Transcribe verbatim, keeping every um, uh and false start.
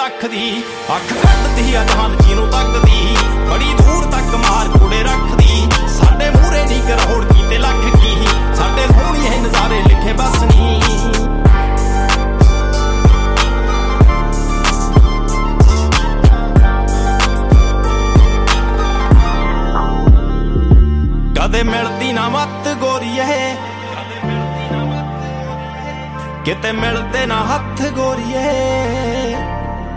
रखदी। अख कटदी आ जहान जीनों तकदी, बड़ी दूर तक मार कुड़े रखदी। साडे मूहरे नी करोड़ की ते लख की, साडे सोहणिए नज़ारे लिखे बस नी। कदे मिलदी ना मत गोरीए, किते मिलदे ना हथ गोरीए।